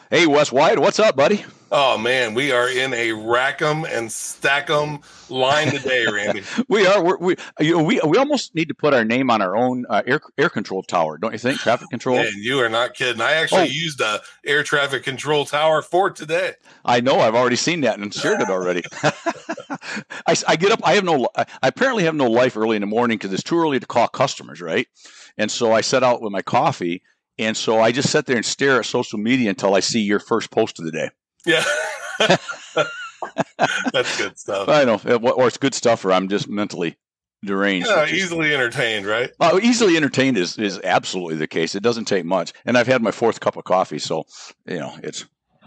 Hey, Wes White, what's up, buddy? Oh man, we are in a rack 'em and stack 'em line today, Randy. We are. We almost need to put our name on our own air control tower, don't you think? Traffic control. Man, you are not kidding. I actually used a air traffic control tower for today. I know. I've already seen that and shared it already. I get up. I apparently have no life early in the morning because it's too early to call customers, right? And so I set out with my coffee, and so I just sit there and stare at social media until I see your first post of the day. Yeah. That's good stuff. I know, or it's good stuff, or I'm just mentally deranged. Easily entertained, right? Easily entertained is absolutely the case. It doesn't take much, and I've had my fourth cup of coffee, so it's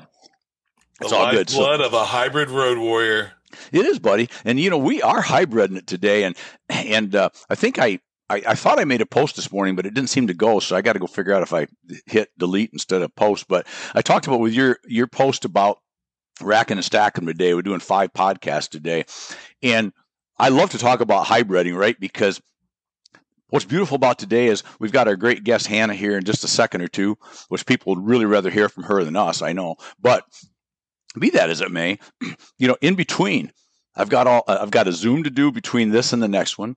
all good. Blood of a hybrid road warrior. It is, buddy, and we are hybriding it today, and I think I thought I made a post this morning, but it didn't seem to go, so I got to go figure out if I hit delete instead of post. But I talked about with your post about racking and stacking today. We're doing 5 podcasts today, and I love to talk about hybriding, right? Because what's beautiful about today is we've got our great guest Hannah here in just a second or two, which people would really rather hear from her than us, I know. But be that as it may, in between, I've got a Zoom to do between this and the next one.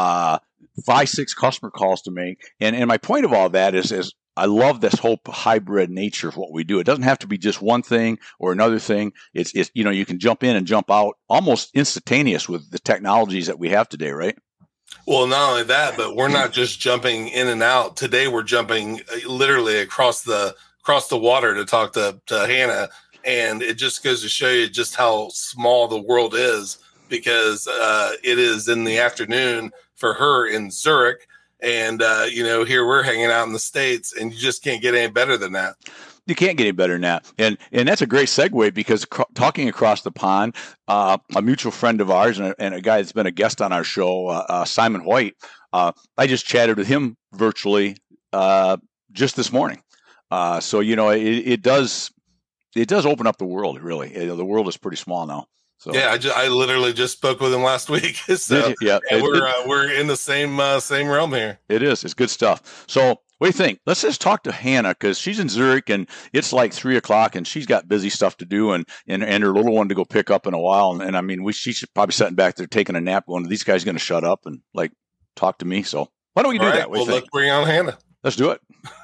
5-6 customer calls to make. And my point of all that is I love this whole hybrid nature of what we do. It doesn't have to be just one thing or another thing. It's you can jump in and jump out almost instantaneous with the technologies that we have today, right? Well, not only that, but we're not just jumping in and out. Today we're jumping literally across the water to talk to Hannah. And it just goes to show you just how small the world is, because it is in the afternoon for her in Zurich. And, here we're hanging out in the States, and you just can't get any better than that. You can't get any better than that. And that's a great segue, because talking across the pond, a mutual friend of ours and a guy that's been a guest on our show, Simon White, I just chatted with him virtually just this morning. So, it does open up the world, really. The world is pretty small now. So. Yeah, I literally just spoke with him last week. So yeah, we're in the same realm here. It is. It's good stuff. So what do you think? Let's just talk to Hannah, because she's in Zurich and it's like 3:00 and she's got busy stuff to do and her little one to go pick up in a while. And I mean, she's probably sitting back there taking a nap going, these guys going to shut up and talk to me. So why don't we do that? Well, let's bring on Hannah. Let's do it.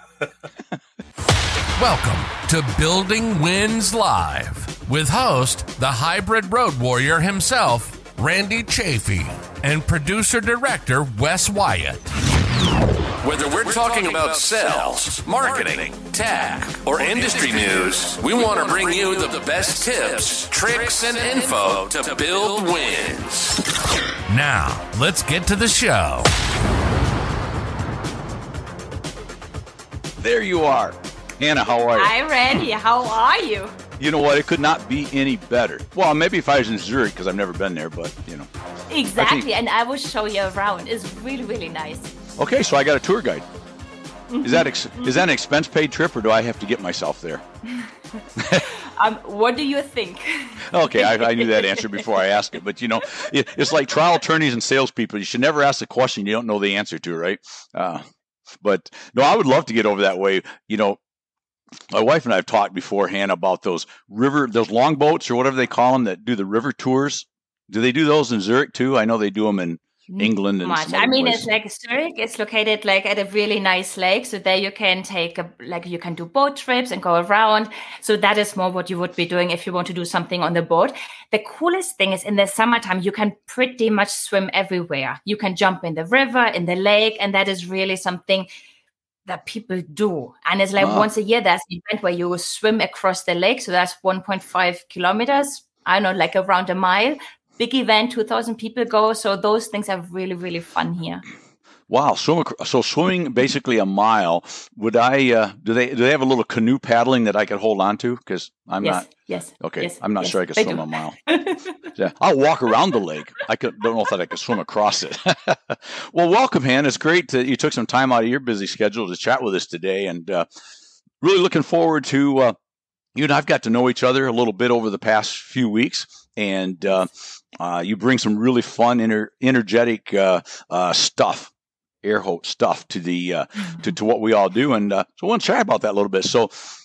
Welcome to Building Wins Live with host, the hybrid road warrior himself, Randy Chafee, and producer-director Wes Wyatt. Whether we're talking about sales, marketing, tech, or industry news, we want to bring you the best tips, tricks, and info to build wins. Now, let's get to the show. There you are. Hannah, how are you? Hi, Randy. How are you? You know what? It could not be any better. Well, maybe if I was in Zurich, because I've never been there, but, Exactly, and I will show you around. It's really, really nice. Okay, so I got a tour guide. Mm-hmm. Is that an expense-paid trip, or do I have to get myself there? What do you think? Okay, I knew that answer before I asked it, but it's like trial attorneys and salespeople. You should never ask a question you don't know the answer to, right? But no, I would love to get over that way. My wife and I have talked before, Hannah, about those longboats or whatever they call them that do the river tours. Do they do those in Zurich too? I know they do them in England and some other places. It's like Zurich. It's located at a really nice lake, so there you can take you can do boat trips and go around. So that is more what you would be doing if you want to do something on the boat. The coolest thing is in the summertime you can pretty much swim everywhere. You can jump in the river, in the lake, and that is really something that people do. And it's once a year there's an event where you swim across the lake. So that's 1.5 kilometers. I don't know, around a mile. Big event, 2,000 people go. So those things are really, really fun here. Wow. So swimming basically a mile. Would I, do they have a little canoe paddling that I could hold on to? Because I'm not. Yes. Okay. Yes, I'm not sure I could swim a mile. Yeah, I'll walk around the lake. Don't know if I could swim across it. Well, welcome, Hannah. It's great that you took some time out of your busy schedule to chat with us today. And really looking forward to, you and I've got to know each other a little bit over the past few weeks. And you bring some really fun, energetic stuff. Air Hope stuff to the to what we all do, and so I want to chat about that a little bit. So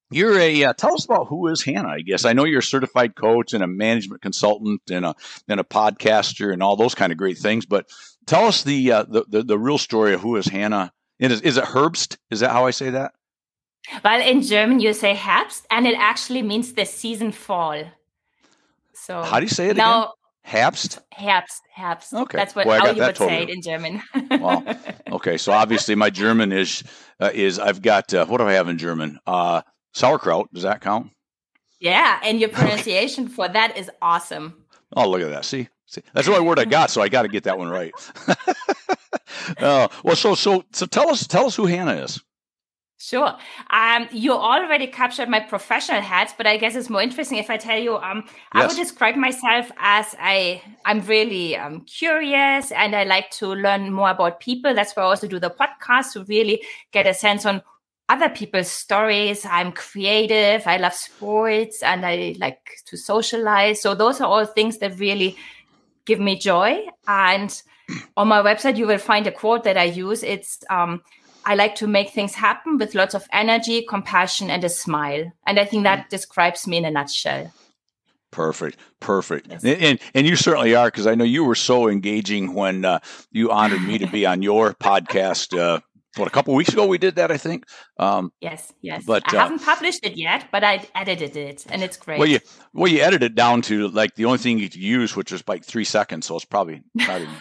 You're tell us about Who is Hannah, I guess. I know you're a certified coach and a management consultant and a podcaster and all those kind of great things, but tell us the real story of Who is Hannah. Is it Herbst? Is that how I say that? Well, in German you say Herbst, and it actually means the season fall. So how do you say it again? Herbst? Herbst. Okay. That's how you would say it in German. Wow. Okay. So obviously my German is I've got, what do I have in German? Sauerkraut. Does that count? Yeah. And your pronunciation for that is awesome. Oh, look at that. See, that's the only word I got. So I got to get that one right. Well, so tell us who Hannah is. Sure. You already captured my professional hats, but I guess it's more interesting if I tell you, Yes. I would describe myself as I'm really curious and I like to learn more about people. That's why I also do the podcast, to really get a sense on other people's stories. I'm creative. I love sports and I like to socialize. So those are all things that really give me joy. And on my website, you will find a quote that I use. It's, I like to make things happen with lots of energy, compassion, and a smile. And I think that describes me in a nutshell. Perfect. Yes. And you certainly are, because I know you were so engaging when you honored me to be on your podcast. A couple of weeks ago we did that, I think. Yes. But I haven't published it yet, but I edited it, and it's great. Well, you edited it down to like the only thing you could use, which was like 3 seconds. So it's probably not even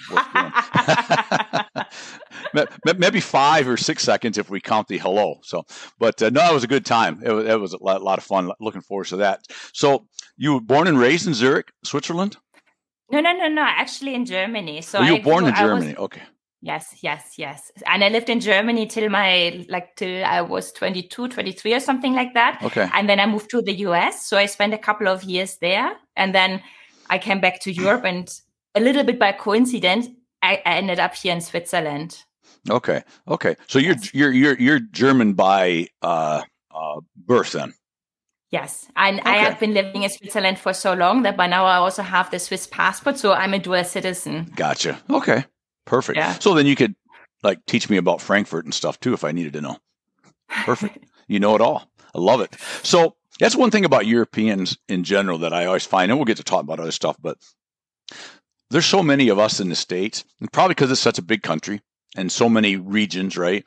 worth doing. Maybe 5 or 6 seconds if we count the hello. So, but no, it was a good time. It was a lot of fun. Looking forward to that. So you were born and raised in Zurich, Switzerland? No. Actually, in Germany. So you were born in Germany. Okay. Yes. And I lived in Germany till I was 22, 23 or something like that. Okay. And then I moved to the US. So I spent a couple of years there. And then I came back to Europe, and a little bit by coincidence, I ended up here in Switzerland. Okay. So you're German by birth then? Yes. And Okay. I have been living in Switzerland for so long that by now I also have the Swiss passport. So I'm a dual citizen. Gotcha. Okay. Perfect. Yeah. So then you could like teach me about Frankfurt and stuff too if I needed to know. Perfect. You know it all. I love it. So that's one thing about Europeans in general that I always find, and we'll get to talk about other stuff, but there's so many of us in the States, and probably because it's such a big country and so many regions, right?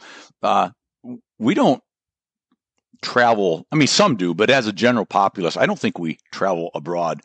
We don't travel. I mean, some do, but as a general populace, I don't think we travel abroad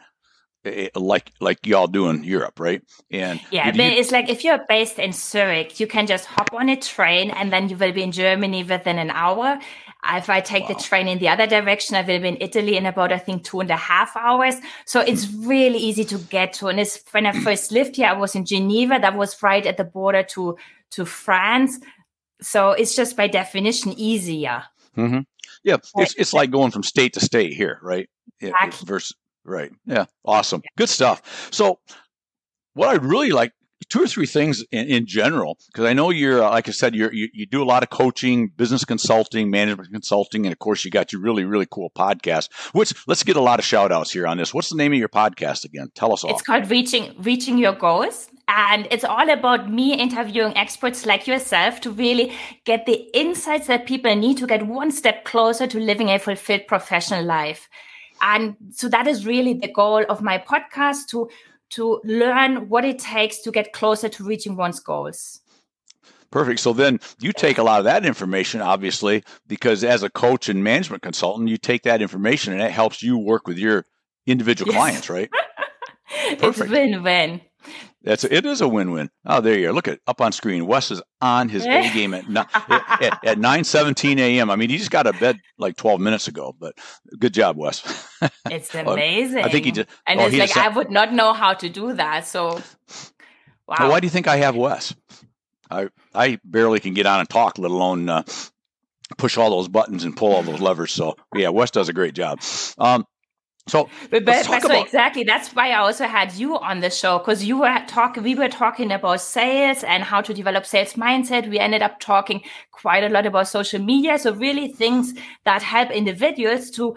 like y'all do in Europe, right? And it's like if you're based in Zurich, you can just hop on a train and then you will be in Germany within an hour. If I take the train in the other direction, I will be in Italy in about, I think, 2.5 hours. So it's really easy to get to. And when I first lived here, I was in Geneva. That was right at the border to France. So it's just by definition easier. Mm-hmm. Yeah, it's like going from state to state here, right? Exactly. Right. Yeah. Awesome. Good stuff. So what I really like, 2 or 3 things in general, because I know you're, like I said, you do a lot of coaching, business consulting, management consulting, and of course you got your really, really cool podcast, which let's get a lot of shout outs here on this. What's the name of your podcast again? Tell us all. It's called Reaching Your Goals. And it's all about me interviewing experts like yourself to really get the insights that people need to get one step closer to living a fulfilled professional life. And so that is really the goal of my podcast, to learn what it takes to get closer to reaching one's goals. Perfect. So then you take a lot of that information, obviously, because as a coach and management consultant, you take that information and it helps you work with your individual clients, right? It's win-win. It is a win-win. Oh, there you are. Look at up on screen. Wes is on his A game at 9:17 a.m. I mean, he just got out of bed like 12 minutes ago, but good job, Wes. It's amazing. I think he just, and it's like, I would not know how to do that. So, wow. Well, why do you think I have Wes? I barely can get on and talk, let alone push all those buttons and pull all those levers. So yeah, Wes does a great job. Exactly. That's why I also had you on the show, because we were talking about sales and how to develop sales mindset. We ended up talking quite a lot about social media. So really things that help individuals to,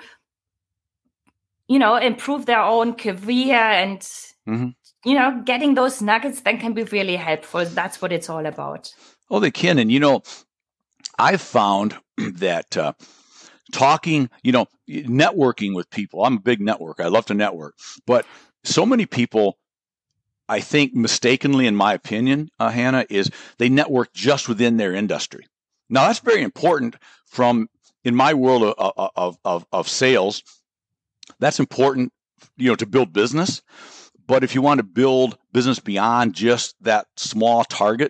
improve their own career and, getting those nuggets that can be really helpful. That's what it's all about. Oh, they can. And, I've found that talking, networking with people. I'm a big networker. I love to network. But so many people, I think mistakenly, in my opinion, Hannah, is they network just within their industry. Now, that's very important in my world of sales. That's important, to build business. But if you want to build business beyond just that small target,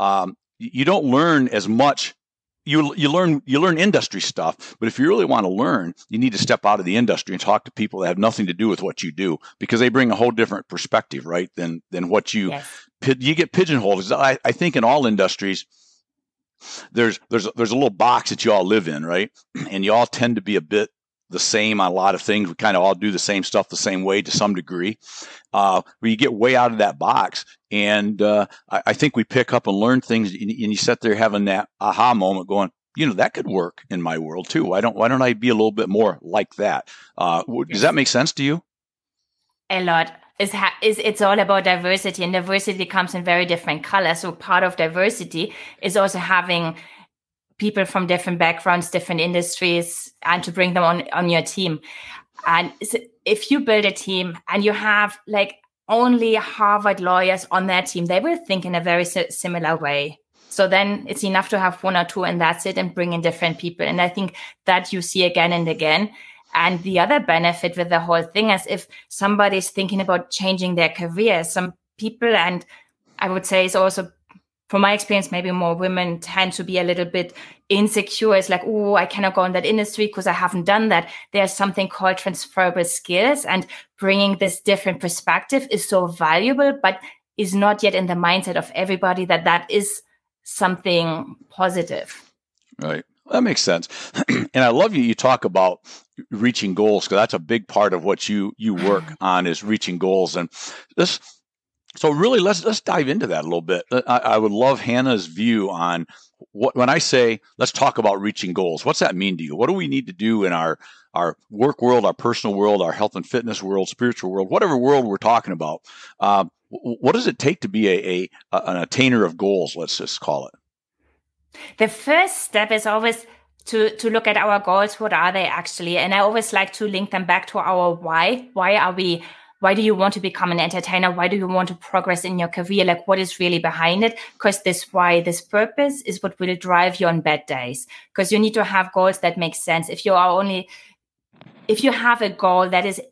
you don't learn as much. You learn industry stuff, but if you really want to learn, you need to step out of the industry and talk to people that have nothing to do with what you do, because they bring a whole different perspective, right? Than what you get pigeonholed. I think in all industries, there's a little box that you all live in, right? And you all tend to be a bit the same on a lot of things. We kind of all do the same stuff the same way to some degree. Where you get way out of that box, and I think we pick up and learn things, and you sit there having that aha moment, going, that could work in my world too. Why don't I be a little bit more like that? Does that make sense to you? A lot. It's all about diversity, and diversity comes in very different colors. So part of diversity is also having people from different backgrounds, different industries, and to bring them on your team. And if you build a team and you have only Harvard lawyers on that team, they will think in a very similar way. So then it's enough to have one or two, and that's it, and bring in different people. And I think that you see again and again. And the other benefit with the whole thing is if somebody's thinking about changing their career, some people, and I would say it's also, from my experience, maybe more women tend to be a little bit insecure. It's like, oh, I cannot go in that industry because I haven't done that. There's something called transferable skills, and bringing this different perspective is so valuable, but is not yet in the mindset of everybody that is something positive. Right. That makes sense. And I love you talk about reaching goals, because that's a big part of what you work on, is reaching goals. And so really, let's dive into that a little bit. I would love Hannah's view on when I say, let's talk about reaching goals. What's that mean to you? What do we need to do in our work world, our personal world, our health and fitness world, spiritual world, whatever world we're talking about? What does it take to be an attainer of goals? Let's just call it. The first step is always to look at our goals. What are they actually? And I always like to link them back to our why. Why do you want to become an entertainer? Why do you want to progress in your career? What is really behind it? Because this why, this purpose is what will drive you on bad days. Because you need to have goals that make sense. If you have a goal that is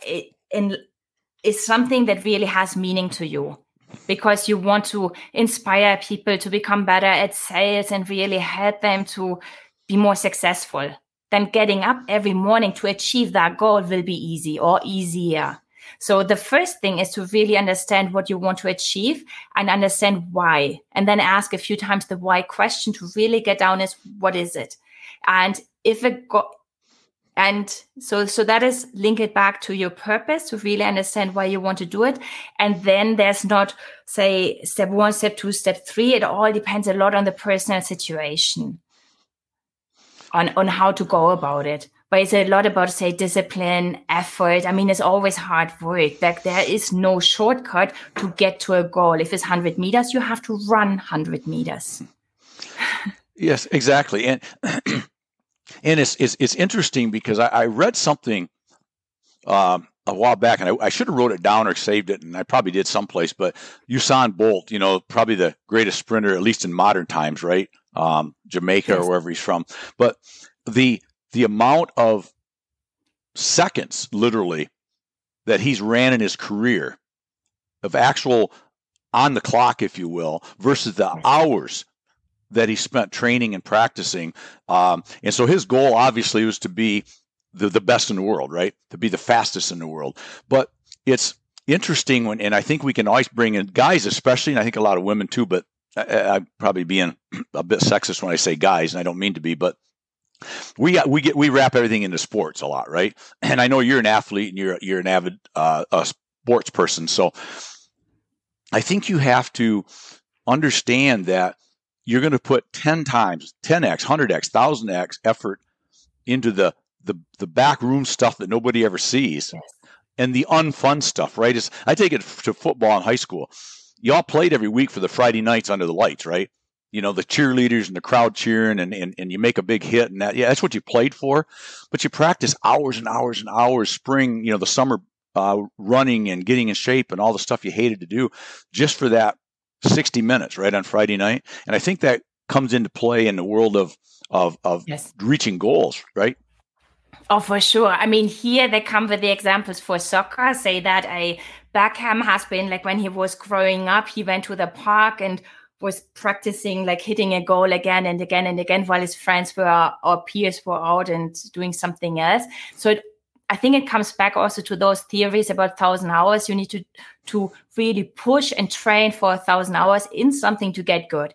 something that really has meaning to you, because you want to inspire people to become better at sales and really help them to be more successful, then getting up every morning to achieve that goal will be easy or easier. So the first thing is to really understand what you want to achieve and understand why, and then ask a few times the why question to really get down is, what is it? And so that is link it back to your purpose to really understand why you want to do it. And then there's not, say, step 1, step 2, step 3. It all depends a lot on the personal situation, on how to go about it. But it's a lot about, say, discipline, effort. I mean, it's always hard work. There is no shortcut to get to a goal. If it's 100 meters, you have to run 100 meters. Yes, exactly. And it's interesting because I read something a while back, and I should have wrote it down or saved it, and I probably did someplace. But Usain Bolt, probably the greatest sprinter, at least in modern times, right? Jamaica, yes, or wherever he's from. But the amount of seconds, literally, that he's ran in his career, of actual on the clock, if you will, versus the hours that he spent training and practicing. And so his goal obviously was to be the best in the world, right? To be the fastest in the world. But it's interesting and I think we can always bring in guys, especially, and I think a lot of women too, but I'm probably being a bit sexist when I say guys, and I don't mean to be, but we wrap everything into sports a lot, right? And I know you're an athlete and you're an avid sports person. So I think you have to understand that you're going to put 10 times, 10x, 100x, 1000x effort into the back room stuff that nobody ever sees, yes, and the unfun stuff, right? I take it to football in high school. You all played every week for the Friday nights under the lights, right? the cheerleaders and the crowd cheering and you make a big hit and that's what you played for. But you practice hours and hours and hours, spring, the summer running and getting in shape and all the stuff you hated to do just for that 60 minutes, right, on Friday night. And I think that comes into play in the world of yes. reaching goals, right? Oh, for sure. I mean, here they come with the examples for soccer. Say that Beckham has been like when he was growing up, he went to the park and was practicing like hitting a goal again and again and again while his friends or peers were out and doing something else. So I think it comes back also to those theories about 1,000 hours. You need to really push and train for 1,000 hours in something to get good.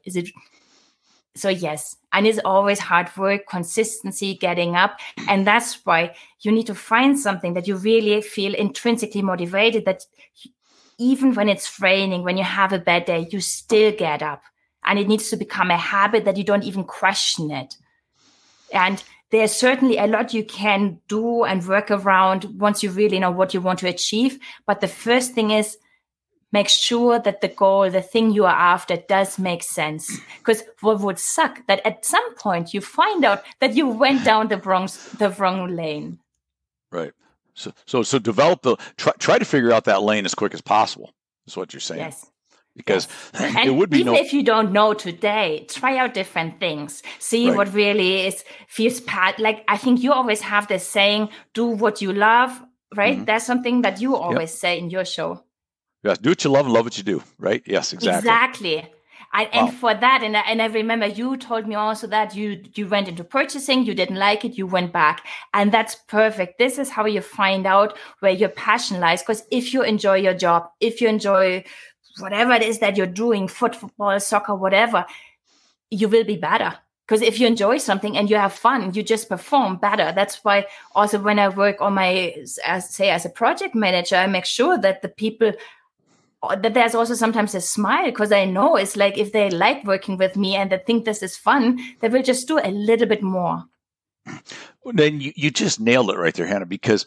So yes, and it's always hard work, consistency, getting up. And that's why you need to find something that you really feel intrinsically motivated, that even when it's raining, when you have a bad day, you still get up. And it needs to become a habit that you don't even question it. And there's certainly a lot you can do and work around once you really know what you want to achieve. But the first thing is, make sure that the goal, the thing you are after, does make sense. Because what would suck that at some point you find out that you went down the wrong lane. Right. So develop try to figure out that lane as quick as possible. Is what you're saying. Yes. Because yes. it would be even if you don't know today, try out different things. See right. what really feels like. I think you always have this saying, "Do what you love." Right? Mm-hmm. That's something that you always say in your show. Yes, do what you love and love what you do, right? Yes, exactly. Exactly. And for that, and I remember you told me also that you went into purchasing, you didn't like it, you went back. And that's perfect. This is how you find out where your passion lies. Because if you enjoy your job, if you enjoy whatever it is that you're doing, football, soccer, whatever, you will be better. Because if you enjoy something and you have fun, you just perform better. That's why also when I work on as a project manager, I make sure that the people, that there's also sometimes a smile, because I know it's like if they like working with me and they think this is fun, they will just do a little bit more. Then you just nailed it right there, Hannah, because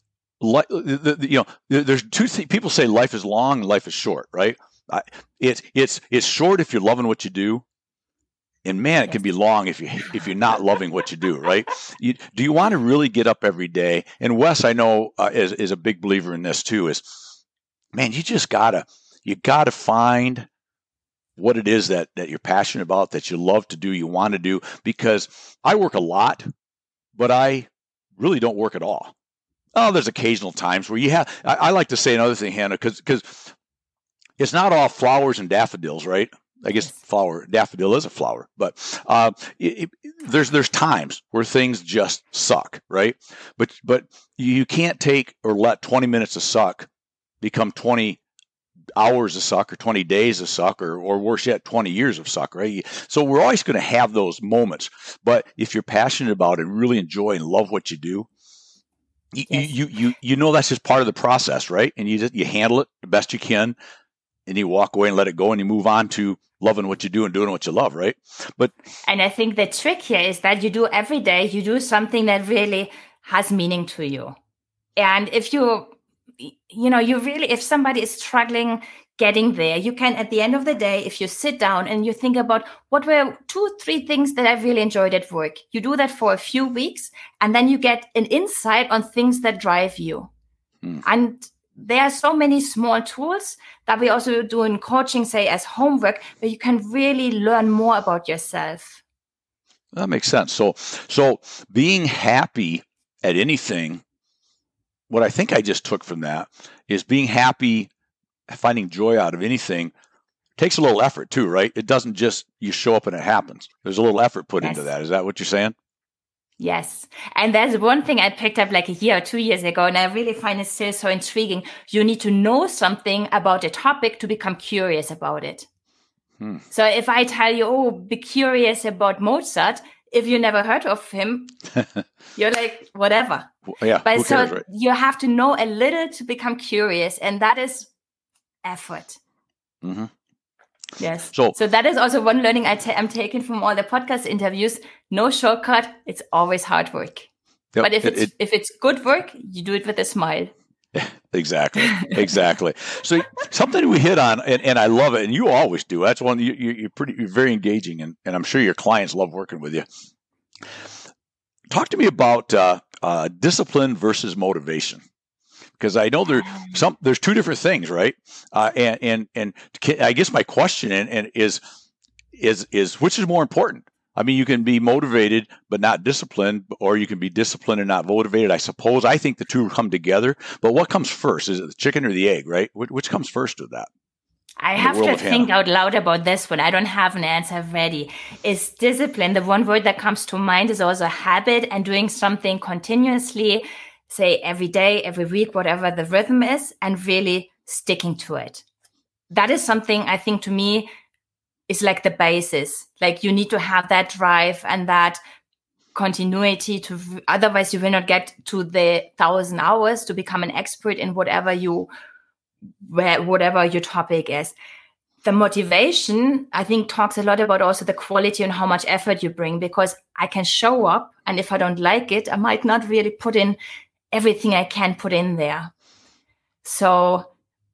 there's two things. People say life is long and life is short, right? It's short if you're loving what you do, and man, it can be long if you're not loving what you do, right? Do you want to really get up every day? And Wes, I know is a big believer in this too. Man, you gotta find what it is that you're passionate about, that you love to do, you want to do. Because I work a lot, but I really don't work at all. Oh, there's occasional times where you have. I like to say another thing, Hannah, because it's not all flowers and daffodils, right? I guess daffodil is a flower, but there's times where things just suck, right? But you can't take or let 20 minutes of suck become 20 hours of suck or 20 days of suck or worse yet, 20 years of suck, right? So we're always going to have those moments. But if you're passionate about it, really enjoy and love what you do, you know that's just part of the process, right? And you handle it the best you can, and you walk away and let it go, and you move on to loving what you do and doing what you love, right? And I think the trick here is that you do every day, you do something that really has meaning to you. And if if somebody is struggling getting there, you can, at the end of the day, if you sit down and you think about what were 2-3 things that I really enjoyed at work, you do that for a few weeks, and then you get an insight on things that drive you. And there are so many small tools that we also do in coaching, say as homework, where you can really learn more about yourself. That makes sense. So being happy at anything, what I think I just took from that is being happy, finding joy out of anything takes a little effort too, right? It doesn't just you show up and it happens. There's a little effort put into that. Is that what you're saying? Yes. And there's one thing I picked up like a year or 2 years ago, and I really find it still so intriguing. You need to know something about a topic to become curious about it. So if I tell you, be curious about Mozart, if you never heard of him, you're like, whatever. Yeah, but who cares, right? You have to know a little to become curious, and that is effort. Mm-hmm. Yes. So that is also one learning I'm taking from all the podcast interviews. No shortcut. It's always hard work. Yep. But if it's good work, you do it with a smile. Exactly. So something we hit on, and I love it, and you always do. That's one you're very engaging, and I'm sure your clients love working with you. Talk to me about discipline versus motivation, because I know there's two different things, right? And I guess my question is which is more important? I mean, you can be motivated but not disciplined, or you can be disciplined and not motivated. I suppose I think the two come together. But what comes first? Is it the chicken or the egg? Right? Which comes first with that? I have to think out loud about this one. I don't have an answer ready. Is discipline, the one word that comes to mind is also habit, and doing something continuously, say every day, every week, whatever the rhythm is, and really sticking to it. That is something I think to me is like the basis. Like you need to have that drive and that continuity otherwise you will not get to the 1,000 hours to become an expert in whatever your topic is. The motivation, I think, talks a lot about also the quality and how much effort you bring, because I can show up, and if I don't like it, I might not really put in everything I can put in there. So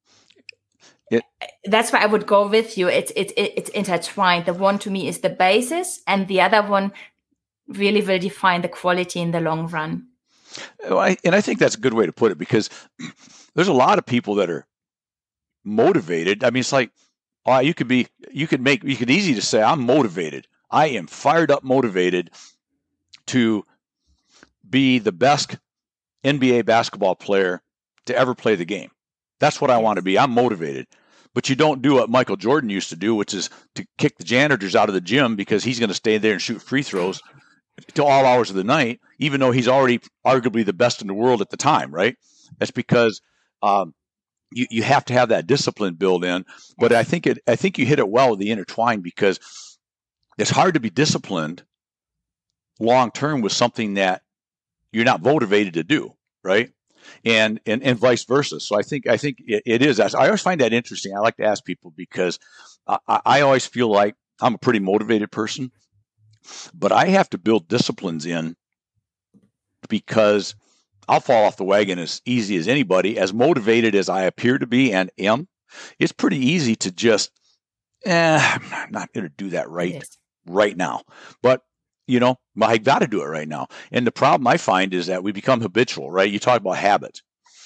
that's why I would go with you. It's intertwined. The one to me is the basis, and the other one really will define the quality in the long run. And I think that's a good way to put it, because there's a lot of people that are motivated. I mean, it's like, you could easy to say, I'm motivated. I am fired up, motivated to be the best NBA basketball player to ever play the game. That's what I want to be. I'm motivated. But you don't do what Michael Jordan used to do, which is to kick the janitors out of the gym because he's going to stay there and shoot free throws to all hours of the night, even though he's already arguably the best in the world at the time, right? That's because you have to have that discipline built in. But I think you hit it well with the intertwine, because it's hard to be disciplined long term with something that you're not motivated to do, right? And vice versa. So I think it is. I always find that interesting. I like to ask people, because I always feel like I'm a pretty motivated person, but I have to build disciplines in, because I'll fall off the wagon as easy as anybody. As motivated as I appear to be and am, it's pretty easy to just, I'm not going to do that right now. But I got to do it right now. And the problem I find is that we become habitual, right? You talk about habits.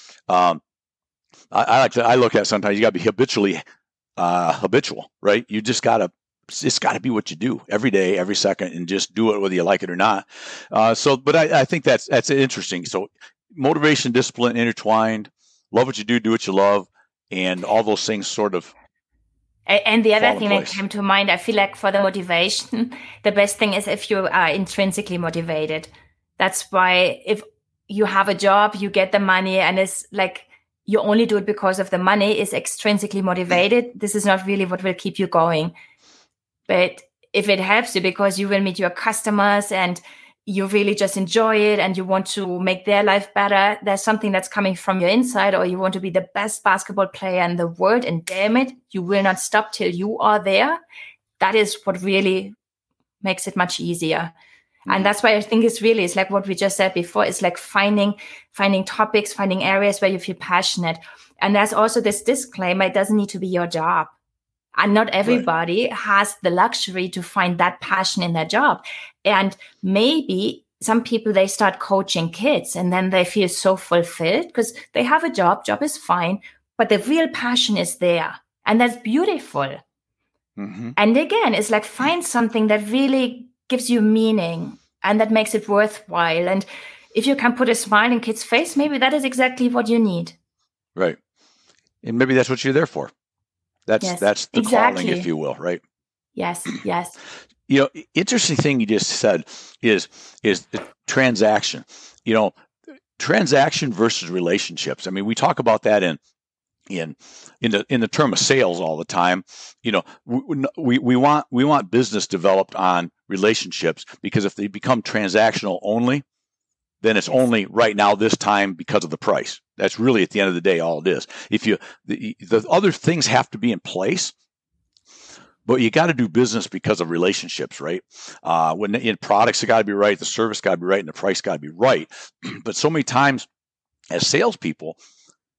I look at sometimes you got to be habitually habitual, right? You just got to, it's got to be what you do every day, every second, and just do it whether you like it or not. But I think that's interesting. So motivation, discipline intertwined. Love what you do what you love, and all those things sort of. And the other thing that came to mind, I feel like for the motivation, the best thing is if you are intrinsically motivated. That's why if you have a job, you get the money, and it's like you only do it because of the money, is extrinsically motivated. This is not really what will keep you going. But if it helps you because you will meet your customers and you really just enjoy it and you want to make their life better, there's something that's coming from your inside, or you want to be the best basketball player in the world, and damn it, you will not stop till you are there. That is what really makes it much easier. And that's why I think it's like what we just said before. It's like finding topics, finding areas where you feel passionate. And there's also this disclaimer, it doesn't need to be your job. And not everybody has the luxury to find that passion in their job. And maybe some people, they start coaching kids and then they feel so fulfilled because they have a job is fine, but the real passion is there. And that's beautiful. Mm-hmm. And again, it's like find something that really gives you meaning and that makes it worthwhile. And if you can put a smile in kids' face, maybe that is exactly what you need. Right. And maybe that's what you're there for. That's the calling, if you will, right? Yes. Interesting thing you just said is the transaction. Transaction versus relationships. I mean, we talk about that in the term of sales all the time. We want business developed on relationships, because if they become transactional only, then it's only right now this time because of the price. That's really at the end of the day all it is. If the other things have to be in place, but you got to do business because of relationships, right? When in products, it got to be right, the service got to be right, and the price got to be right. But so many times as salespeople,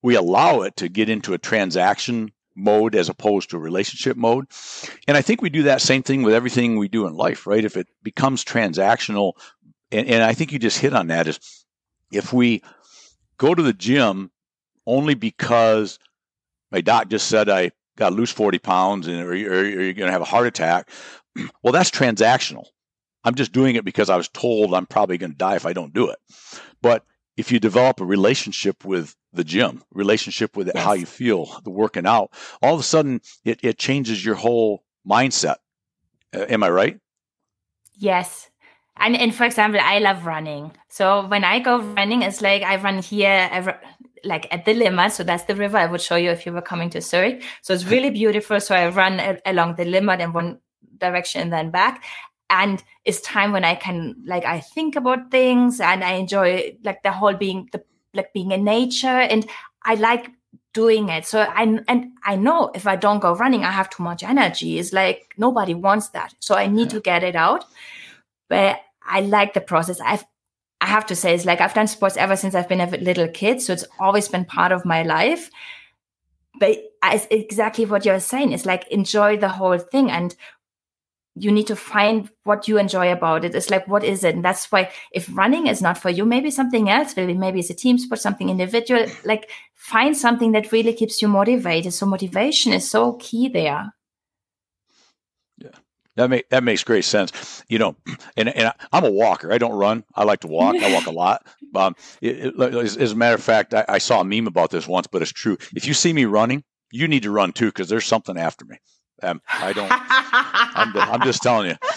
we allow it to get into a transaction mode as opposed to a relationship mode. And I think we do that same thing with everything we do in life, right? If it becomes transactional, and I think you just hit on that, is if we go to the gym only because my doc just said I got to lose 40 pounds or you're going to have a heart attack, well, that's transactional. I'm just doing it because I was told I'm probably going to die if I don't do it. But if you develop a relationship with the gym, relationship with how you feel, the working out, all of a sudden it changes your whole mindset. Am I right? Yes. And for example, I love running. So when I go running, it's like I run here, like at the Limmat. So that's the river I would show you if you were coming to Zurich. So it's really beautiful. So I run along the Limmat in one direction and then back. And it's time when I can, like, I think about things and I enjoy like the whole being in nature, and I like doing it. So I know if I don't go running, I have too much energy. It's like nobody wants that. So I need to get it out. But I like the process. I have to say, it's like I've done sports ever since I've been a little kid. So it's always been part of my life. But it's exactly what you're saying. It's like enjoy the whole thing, and you need to find what you enjoy about it. It's like, what is it? And that's why if running is not for you, maybe something else will be. Maybe it's a team sport, something individual. Like find something that really keeps you motivated. So motivation is so key there. Yeah, that makes great sense. You know, and I'm a walker. I don't run. I like to walk. I walk a lot. As a matter of fact, I saw a meme about this once, but it's true. If you see me running, you need to run too, because there's something after me. I don't. I'm just telling you.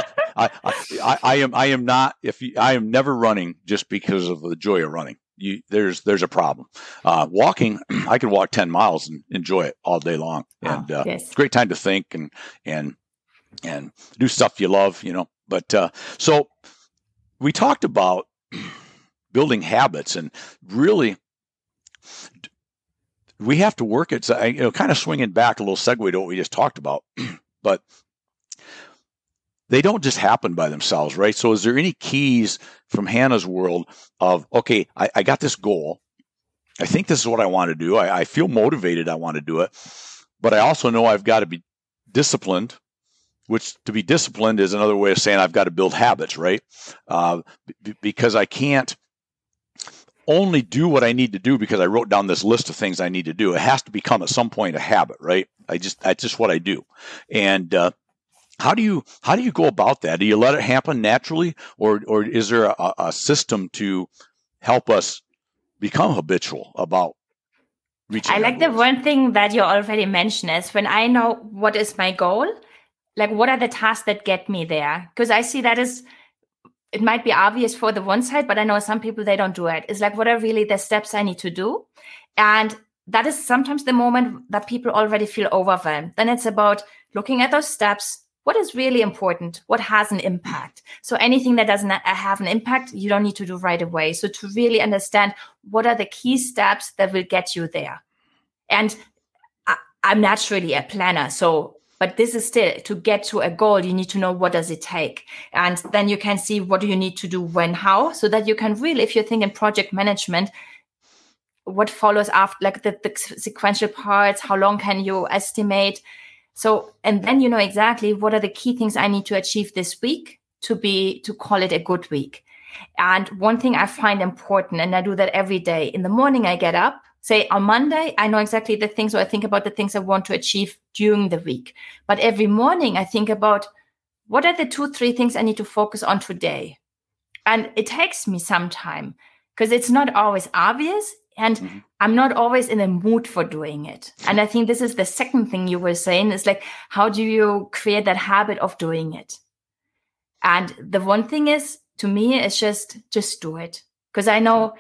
I am not. I am never running just because of the joy of running. There's a problem. Walking, I could walk 10 miles and enjoy it all day long, and it's a great time to think and do stuff you love. You know. But so we talked about building habits, and really, we have to work it. Kind of swinging back a little segue to what we just talked about, but they don't just happen by themselves, right? So is there any keys from Hannah's world of, okay, I got this goal. I think this is what I want to do. I feel motivated. I want to do it, but I also know I've got to be disciplined, which to be disciplined is another way of saying I've got to build habits, right? Because I can't only do what I need to do because I wrote down this list of things I need to do. It has to become at some point a habit, right? That's just what I do. And how do you go about that? Do you let it happen naturally, or is there a system to help us become habitual about reaching? I like the one thing that you already mentioned is when I know what is my goal, like what are the tasks that get me there? Because I see that is. It might be obvious for the one side, but I know some people, they don't do it. It's like, what are really the steps I need to do? And that is sometimes the moment that people already feel overwhelmed. Then it's about looking at those steps. What is really important? What has an impact? So anything that doesn't have an impact, you don't need to do right away. So to really understand what are the key steps that will get you there. And I'm naturally a planner. But this is still, to get to a goal, you need to know what does it take. And then you can see what do you need to do, when, how, so that you can really, if you're thinking project management, what follows after, like the sequential parts, how long can you estimate? So, and then you know exactly what are the key things I need to achieve this week to call it a good week. And one thing I find important, and I do that every day, in the morning I get up, say on Monday, I know exactly the things, or I think about the things I want to achieve during the week. But every morning I think about what are the 2-3 things I need to focus on today. And it takes me some time because it's not always obvious. And I'm not always in the mood for doing it. And I think this is the second thing you were saying, is like, how do you create that habit of doing it? And the one thing is, to me, is just do it. Because I know,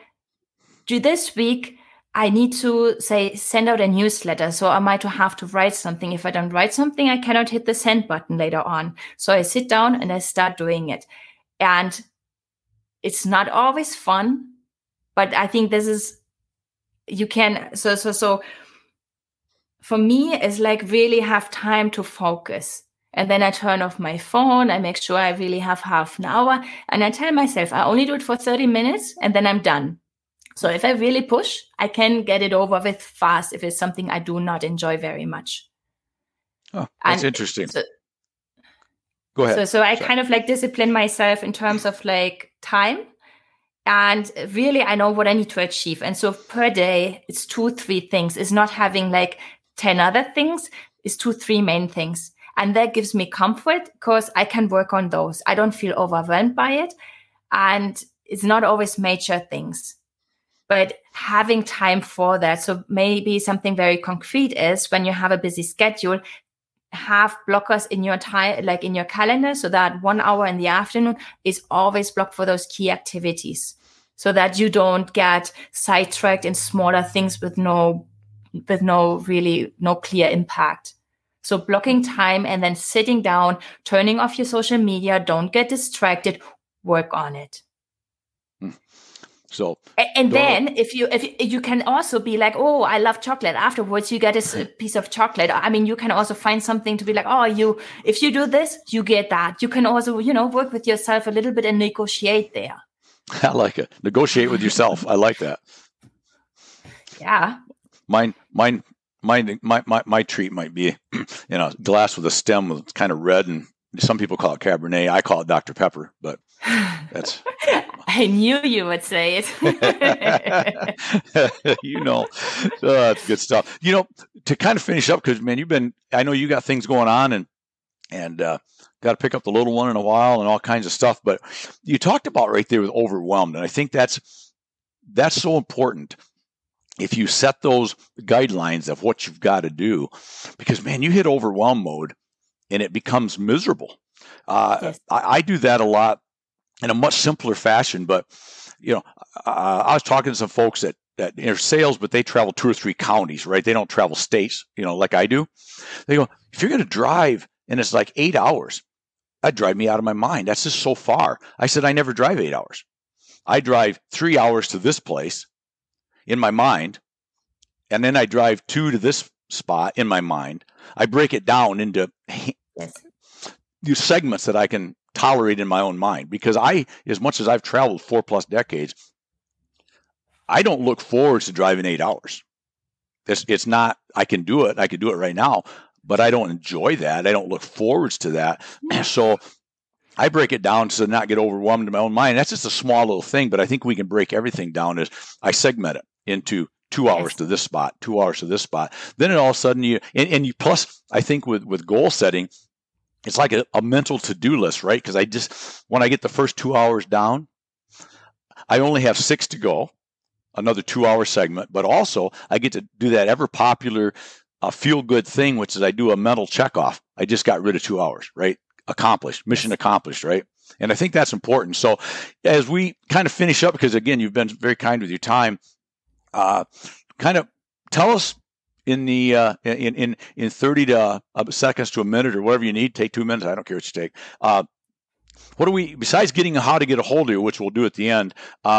this week, I need to send out a newsletter. So I might have to write something. If I don't write something, I cannot hit the send button later on. So I sit down and I start doing it. And it's not always fun, but I think this is, you can, so for me, it's like really have time to focus. And then I turn off my phone. I make sure I really have half an hour. And I tell myself, I only do it for 30 minutes and then I'm done. So if I really push, I can get it over with fast if it's something I do not enjoy very much. Oh, that's interesting. So, go ahead. So I kind of like discipline myself in terms of like time. And really, I know what I need to achieve. And so per day, it's 2-3 things. It's not having like 10 other things. It's 2-3 main things. And that gives me comfort because I can work on those. I don't feel overwhelmed by it. And it's not always major things, but having time for that. So maybe something very concrete is when you have a busy schedule, have blockers in your time, like in your calendar, so that 1 hour in the afternoon is always blocked for those key activities, so that you don't get sidetracked in smaller things with no clear impact. So blocking time and then sitting down, turning off your social media, don't get distracted, work on it. So, and then if you can also be like, oh, I love chocolate. Afterwards, you get a piece of chocolate. I mean, you can also find something to be like, oh, if you do this, you get that. You can also, work with yourself a little bit and negotiate there. I like it. Negotiate with yourself. I like that. Yeah. My treat might be, a glass with a stem with kind of red, and some people call it Cabernet. I call it Dr. Pepper, but that's. I knew you would say it. That's good stuff. To kind of finish up, because man, I know you got things going on, and got to pick up the little one in a while and all kinds of stuff. But you talked about right there with overwhelmed, and I think that's so important. If you set those guidelines of what you've got to do, because man, you hit overwhelm mode and it becomes miserable. Yes. I do that a lot in a much simpler fashion, but I was talking to some folks that are sales, but they travel 2 or 3 counties, right? They don't travel states, like I do. They go, if you're going to drive and it's like 8 hours, that'd drive me out of my mind. That's just so far. I said, I never drive 8 hours. I drive 3 hours to this place in my mind, and then I drive 2 to this spot in my mind. I break it down into these segments that I can tolerate in my own mind, because as much as I've traveled 4+ decades, I don't look forward to driving 8 hours. It's not, I can do it right now, but I don't enjoy that. I don't look forwards to that. So I break it down to not get overwhelmed in my own mind. That's just a small little thing, but I think we can break everything down as I segment it into 2 hours to this spot, 2 hours to this spot. Then all of a sudden you plus, I think with goal setting, it's like a mental to-do list, right? Because when I get the first 2 hours down, I only have 6 to go, another 2-hour segment, but also I get to do that ever popular feel-good thing, which is I do a mental checkoff. I just got rid of 2 hours, right? Accomplished, mission accomplished, right? And I think that's important. So as we kind of finish up, because again, you've been very kind with your time, kind of tell us in the in 30 seconds to a minute or whatever you need. Take 2 minutes. I don't care what you take. What do we, besides getting how to get a hold of you, which we'll do at the end,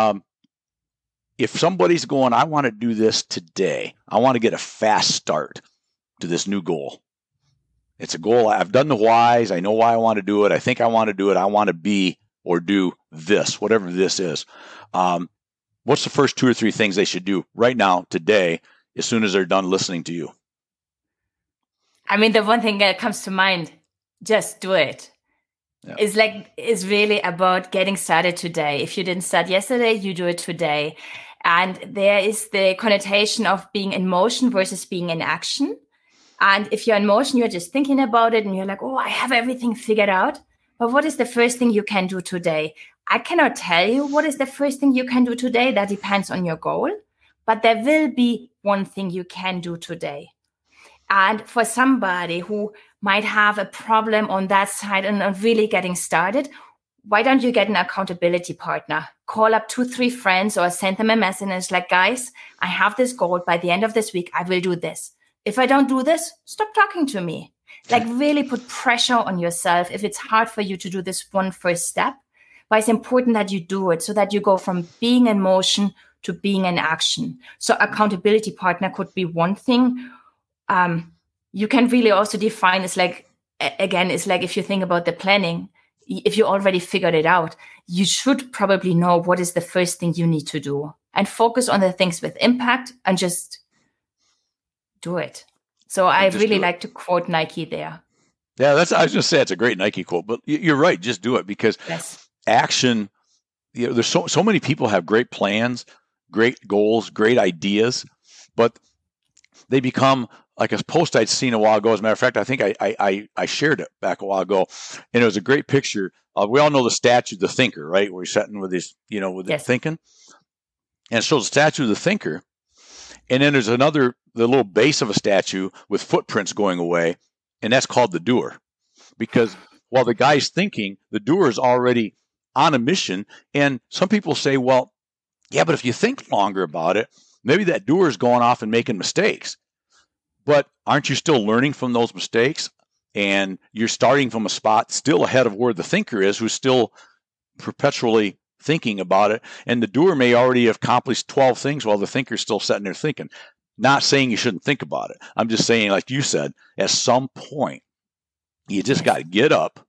if somebody's going, I want to do this today, I want to get a fast start to this new goal. It's a goal. I've done the whys. I know why I want to do it. I think I want to do it. I want to be or do this, whatever this is. What's the first 2 or 3 things they should do right now, today, as soon as they're done listening to you? I mean, the one thing that comes to mind, just do it. Yeah. It's really about getting started today. If you didn't start yesterday, you do it today. And there is the connotation of being in motion versus being in action. And if you're in motion, you're just thinking about it and you're like, oh, I have everything figured out. But what is the first thing you can do today? I cannot tell you what is the first thing you can do today. That depends on your goal. But there will be one thing you can do today. And for somebody who might have a problem on that side and really getting started, why don't you get an accountability partner? Call up 2-3 friends or send them a message and it's like, guys, I have this goal. By the end of this week, I will do this. If I don't do this, stop talking to me. Like really put pressure on yourself if it's hard for you to do this one first step. But it's important that you do it so that you go from being in motion to being in action. So accountability partner could be one thing. You can really also define, it's like if you think about the planning, if you already figured it out, you should probably know what is the first thing you need to do. and focus on the things with impact and just do it. So I really like to quote Nike there. Yeah, I was going to say it's a great Nike quote, but you're right. Just do it, because action, there's so many people have great plans, great goals, great ideas, but they become like a post I'd seen a while ago. As a matter of fact, I think I shared it back a while ago, and it was a great picture. We all know the statue, the thinker, right? Where he's sitting with his, his thinking. And it shows the statue of the thinker. And then there's the little base of a statue with footprints going away. And that's called the doer. Because while the guy's thinking, the doer is already on a mission. And some people say, well, yeah, but if you think longer about it, maybe that doer is going off and making mistakes. But aren't you still learning from those mistakes? And you're starting from a spot still ahead of where the thinker is, who's still perpetually thinking about it. And the doer may already have accomplished 12 things while the thinker's still sitting there thinking. Not saying you shouldn't think about it. I'm just saying, like you said, at some point, you just got to get up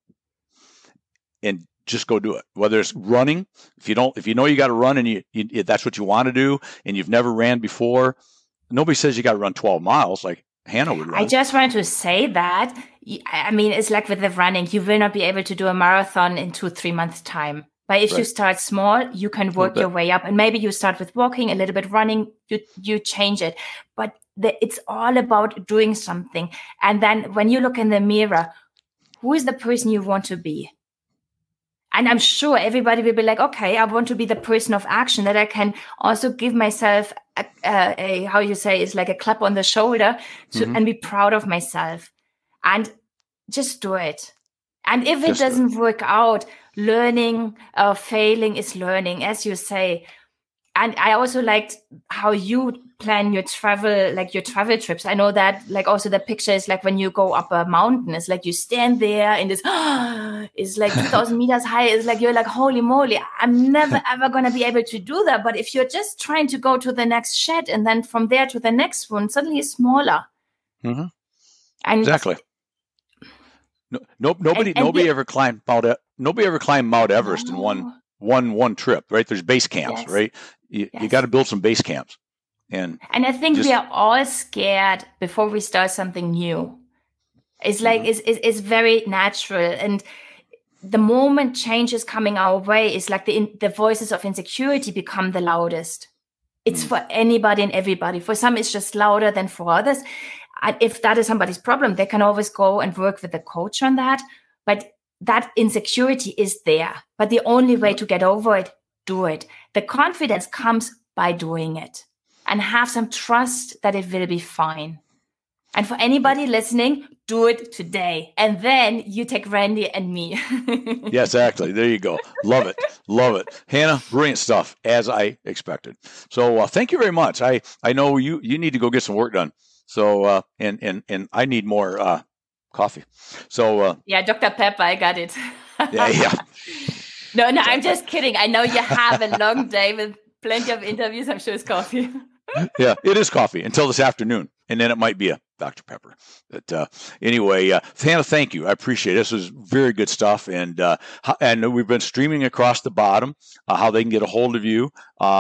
and just go do it. Whether it's running, if you know you got to run and you that's what you want to do, and you've never ran before, nobody says you got to run 12 miles like Hannah would run. I just wanted to say that. I mean, it's like with the running, you will not be able to do a marathon in 2-3 months' time. But if you start small, you can work your way up. And maybe you start with walking, a little bit running, you change it. But it's all about doing something. And then when you look in the mirror, who is the person you want to be? And I'm sure everybody will be like, okay, I want to be the person of action, that I can also give myself a how you say, it's like a clap on the shoulder and be proud of myself. And just do it. And if it doesn't work out, learning or failing is learning, as you say. And I also liked how you plan your travel trips. I know that, like, also the picture is like when you go up a mountain, it's like you stand there and it's like 2,000 meters high. It's like, you're like, holy moly, I'm never, ever going to be able to do that. But if you're just trying to go to the next shed and then from there to the next one, suddenly it's smaller. Mm-hmm. And exactly. Nobody ever climbed Mount Everest in one trip, right? There's base camps, right? You got to build some base camps, and I think we are all scared before we start something new. It's like it's very natural, and the moment change is coming our way, it's like the voices of insecurity become the loudest. It's for anybody and everybody. For some, it's just louder than for others. And if that is somebody's problem, they can always go and work with a coach on that. But that insecurity is there. But the only way to get over it, do it. The confidence comes by doing it. And have some trust that it will be fine. And for anybody listening, do it today. And then you take Randy and me. Yeah, exactly. There you go. Love it. Love it. Hannah, brilliant stuff, as I expected. So thank you very much. I know you need to go get some work done. So, and I need more coffee. So, yeah, Dr. Pepper, I got it. Yeah. No, I'm just kidding. I know you have a long day with plenty of interviews. I'm sure it's coffee. Yeah, it is coffee until this afternoon. And then it might be a Dr. Pepper. But anyway, Hannah, thank you. I appreciate it. This was very good stuff. And we've been streaming across the bottom how they can get a hold of you.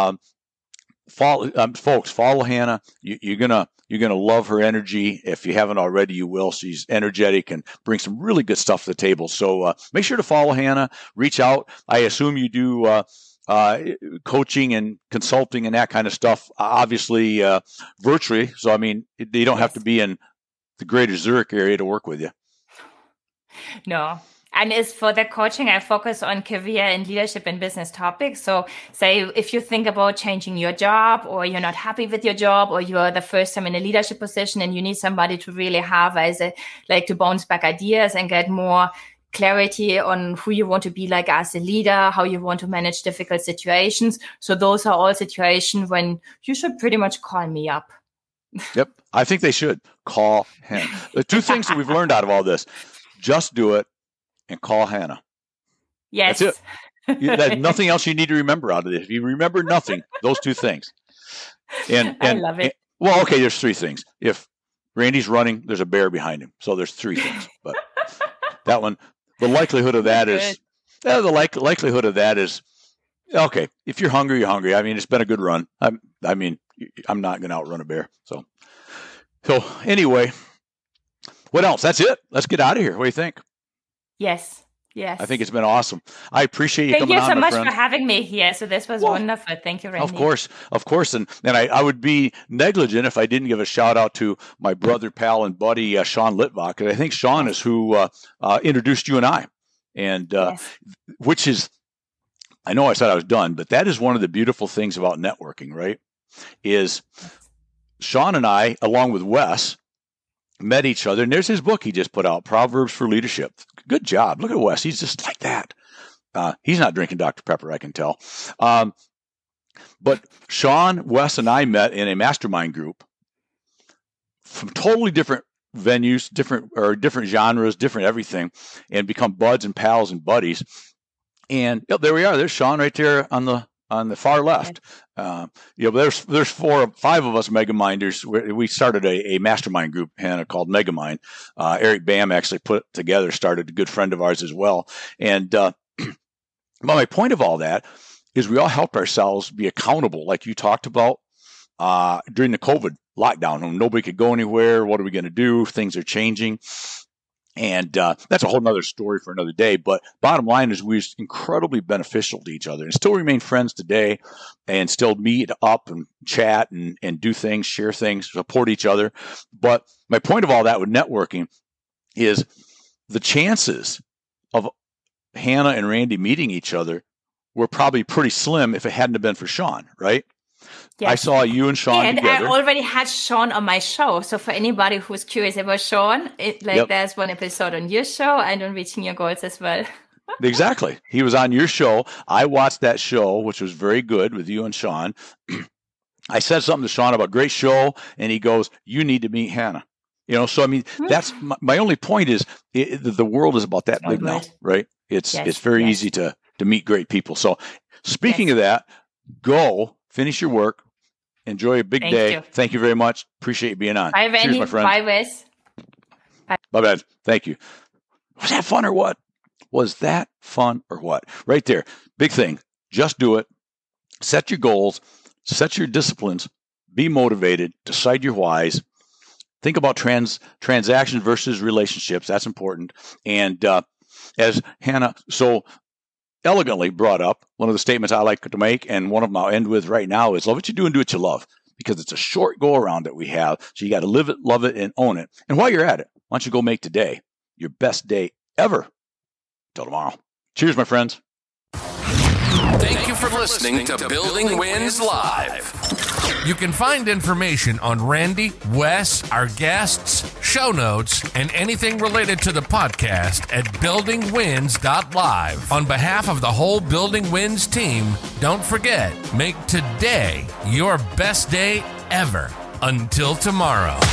Folks, follow Hannah. You're gonna love her energy. If you haven't already, you will. She's energetic and brings some really good stuff to the table. So make sure to follow Hannah. Reach out. I assume you do coaching and consulting and that kind of stuff, obviously virtually. So I mean, you don't have to be in the greater Zurich area to work with you. No. And as for the coaching, I focus on career and leadership and business topics. So say if you think about changing your job, or you're not happy with your job, or you're the first time in a leadership position and you need somebody to really have to bounce back ideas and get more clarity on who you want to be like as a leader, how you want to manage difficult situations. So those are all situations when you should pretty much call me up. Yep. I think they should call him. The two things that we've learned out of all this: just do it and call Hannah. Yes. That's it. There's nothing else you need to remember out of this. If you remember nothing, those two things. And I love it. Well, okay, there's three things. If Randy's running, there's a bear behind him. So there's three things. But that one, the likelihood of that is Okay, if you're hungry, you're hungry. I mean, it's been a good run. I'm not going to outrun a bear. So anyway, what else? That's it. Let's get out of here. What do you think? Yes. I think it's been awesome. I appreciate you coming on, Thank you so much friend. for having me here. So this was wonderful. Thank you, Randy. Of course. And I would be negligent if I didn't give a shout out to my brother, pal, and buddy, Sean Litvak. I think Sean is who introduced you and I. And which is, I know I said I was done, but that is one of the beautiful things about networking, right? Is Sean and I, along with Wes, met each other. And there's his book he just put out, Proverbs for Leadership. Good job. Look at Wes. He's just like that. He's not drinking Dr. Pepper, I can tell. But Sean, Wes, and I met in a mastermind group from totally different venues, different genres, different everything, and become buds and pals and buddies. And there we are. There's Sean right there on the far left. There's 4 or 5 of us Megaminders. We started a mastermind group, Hannah, called Megamind. Eric Bam actually put it together, started, a good friend of ours as well. And my point of all that is we all helped ourselves be accountable, like you talked about during the COVID lockdown when nobody could go anywhere. What are we going to do? Things are changing. And that's a whole nother story for another day. But bottom line is we're incredibly beneficial to each other and still remain friends today and still meet up and chat and do things, share things, support each other. But my point of all that with networking is the chances of Hannah and Randy meeting each other were probably pretty slim if it hadn't have been for Sean, right? Yes. I saw you and Sean together. And I already had Sean on my show. So for anybody who's curious about Sean, there's one episode on your show and on Reaching Your Goals as well. Exactly. He was on your show. I watched that show, which was very good with you and Sean. I said something to Sean about great show, and he goes, "You need to meet Hannah." So I mean, that's my only point is the world is about that big now, right? It's very easy to meet great people. So speaking of that, go finish your work. Enjoy a big day. Thank you very much. Appreciate you being on. Bye, Randy. Cheers, my friend. Bye, Wes. Bye, bad. Thank you. Was that fun or what? Right there. Big thing. Just do it. Set your goals. Set your disciplines. Be motivated. Decide your whys. Think about transactions versus relationships. That's important. And as Hannah so elegantly brought up, one of the statements I like to make, and one of them I'll end with right now, is love what you do and do what you love, because it's a short go around that we have. So you got to live it, love it, and own it. And while you're at it, why don't you go make today your best day ever? Till tomorrow. Cheers, my friends. Thank you for listening to Building Wins Live. You can find information on Randy, Wes, our guests, show notes, and anything related to the podcast at buildingwins.live. On behalf of the whole Building Wins team, don't forget, make today your best day ever. Until tomorrow.